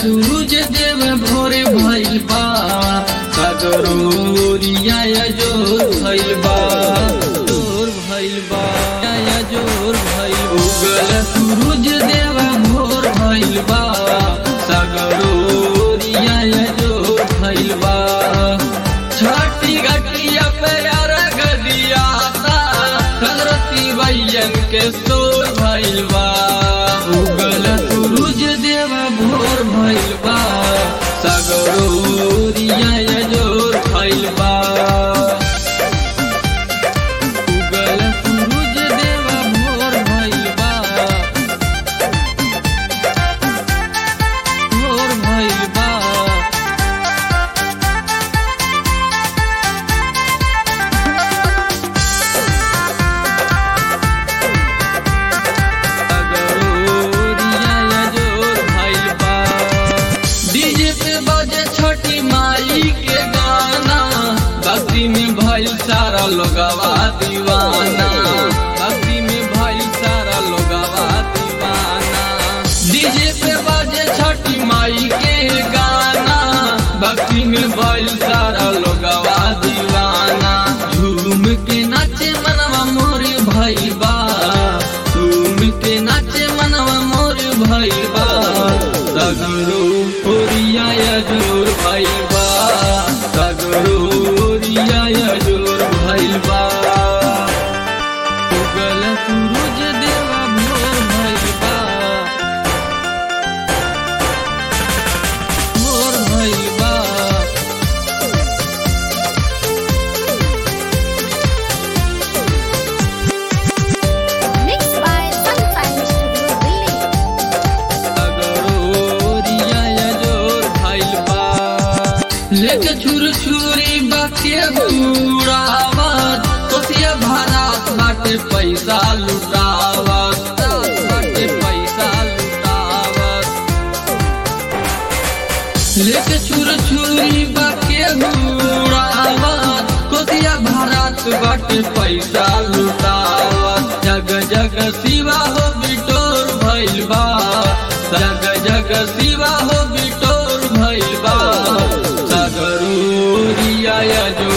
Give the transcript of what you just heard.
सूरज देव भोरे भइल बा सगरोरिया जोर भइल बा जोर भइल बा जोर भइल उगल सूरज देव भोर भइल बा सगरोरिया जोर भइल बा छठी घटिया पे अरग दिया सरस्वती भैयन के सोर भइल बा उगल सूरज देव भोर भइल बा सगरोरिया जोर भइल बा उगल सूरज देव भोर भइल बा भोर भइल बा छोटी माई के गाना भक्ति में भइल सारा लोगवा दीवाना भक्ति में भइल सारा लोगवा दीवाना डीजे पे बाजे छोटी माई के गाना भक्ति में भइल सारा लोगवा दीवाना झूम के नाचे मनवा मोर भइल बा झूम के नाचे मनवा मोर भइल बा सगरो ओरिया जोर भइल बा सगरोरिया जोर भइल बा उगल सूरज देव भोर भइल बा भोर भइल बा Mixed by Sunshine Studio Delhi. लेके छुर छुरी बाके बुरावत कोसिया भारत बाटे पैसा लुटावत बाटे पैसा लुटावत लेके छुर छुरी बाके बुरावत कोसिया भारत बाटे पैसा लुटावत जग जग शिवा हो बिटोर भइल बा जग जग शिवा हो बिटोर भइल बा सगरोरिया जो